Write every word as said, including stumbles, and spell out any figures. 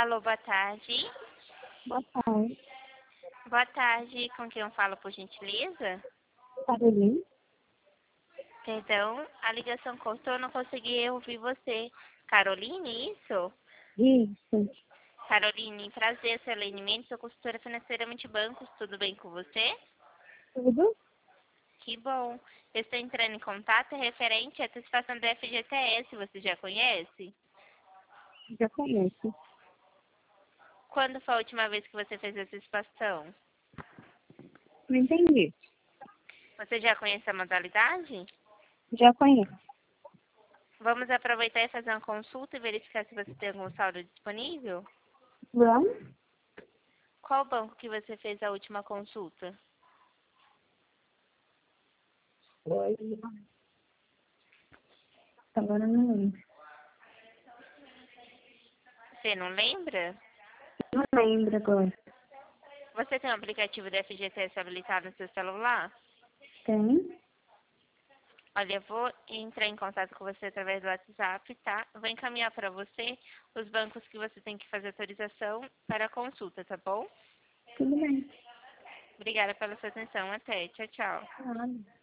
Alô, boa tarde. Boa tarde, Boa tarde, com quem eu falo, por gentileza? Carolina. Perdão, a ligação cortou, eu não consegui ouvir você. Caroline, isso? Isso, Caroline, prazer, Selene Mendes, sou consultora financeira Multibancos, tudo bem com você? tudo? Que bom. Eu estou entrando em contato referente à antecipação do F G T S, você já conhece? Já conheço. Quando foi a última vez que você fez a antecipação? Não entendi. Você já conhece a modalidade? Já conheço. Vamos aproveitar e fazer uma consulta e verificar se você tem algum saldo disponível? Vamos? Qual banco que você fez a última consulta? Oi. Agora não lembro. Você não lembra? Não lembro agora. Você tem um aplicativo do F G T S habilitado no seu celular? Tem? Olha, eu vou entrar em contato com você através do WhatsApp, tá? Eu vou encaminhar para você os bancos que você tem que fazer autorização para a consulta, tá bom? Tudo bem. Obrigada pela sua atenção. Até. Tchau, tchau. Nada.